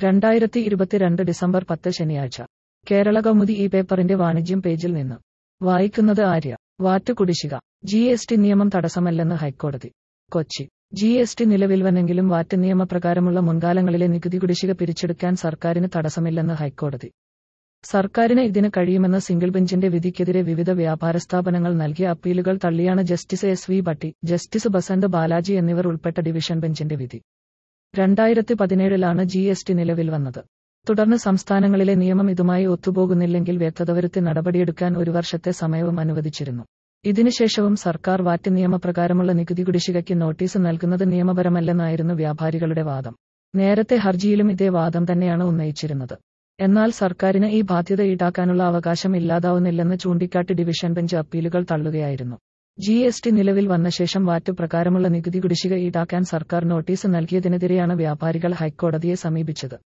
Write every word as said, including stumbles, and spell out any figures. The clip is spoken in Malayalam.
രണ്ടായിരത്തി ഇരുപത്തിരണ്ട് ഡിസംബർ പത്ത് ശനിയാഴ്ച കേരള കൗമുദി ഈ പേപ്പറിന്റെ വാണിജ്യം പേജിൽ നിന്ന് വായിക്കുന്നത് ആര്യ. വാറ്റ് കുടിശ്ശിക. ജി എസ് ടി നിയമം തടസ്സമല്ലെന്ന് ഹൈക്കോടതി. കൊച്ചി. ജി എസ് ടി നിലവിൽ വന്നെങ്കിലും വാറ്റ് നിയമപ്രകാരമുള്ള മുൻകാലങ്ങളിലെ നികുതി കുടിശ്ശിക പിരിച്ചെടുക്കാൻ സർക്കാരിന് തടസ്സമില്ലെന്ന് ഹൈക്കോടതി. സർക്കാരിന് ഇതിന് കഴിയുമെന്ന സിംഗിൾ ബെഞ്ചിന്റെ വിധിക്കെതിരെ വിവിധ വ്യാപാര സ്ഥാപനങ്ങൾ നൽകിയ അപ്പീലുകൾ തള്ളിയാണ് justice S V Bhatti, justice Basanth Balaji എന്നിവർ ഉൾപ്പെട്ട ഡിവിഷൻ ബെഞ്ചിന്റെ വിധി. രണ്ടായിരത്തി പതിനേഴിലാണ് ജി എസ് ടി നിലവിൽ വന്നത്. തുടർന്ന് സംസ്ഥാനങ്ങളിലെ നിയമം ഇതുമായി ഒത്തുപോകുന്നില്ലെങ്കിൽ വ്യക്തത വരുത്തി നടപടിയെടുക്കാൻ ഒരു വർഷത്തെ സമയവും അനുവദിച്ചിരുന്നു. ഇതിനുശേഷവും സർക്കാർ വാറ്റ് നിയമപ്രകാരമുള്ള നികുതി കുടിശ്ശികയ്ക്ക് നോട്ടീസ് നൽകുന്നത് നിയമപരമല്ലെന്നായിരുന്നു വ്യാപാരികളുടെ വാദം. നേരത്തെ ഹർജിയിലും ഇതേ വാദം തന്നെയാണ് ഉന്നയിച്ചിരുന്നത്. എന്നാൽ സർക്കാരിന് ഈ ബാധ്യത ഈടാക്കാനുള്ള അവകാശം ഇല്ലാതാവുന്നില്ലെന്ന് ചൂണ്ടിക്കാട്ടി ഡിവിഷൻ ബെഞ്ച് അപ്പീലുകൾ തള്ളുകയായിരുന്നു. ജി എസ് ടി നിലവിൽ വന്ന ശേഷം വാറ്റ് പ്രകാരമുള്ള നികുതി കുടിശ്ശിക ഈടാക്കാൻ സർക്കാർ നോട്ടീസ് നൽകിയതിനെതിരെയാണ് വ്യാപാരികൾ ഹൈക്കോടതിയെ സമീപിച്ചത്.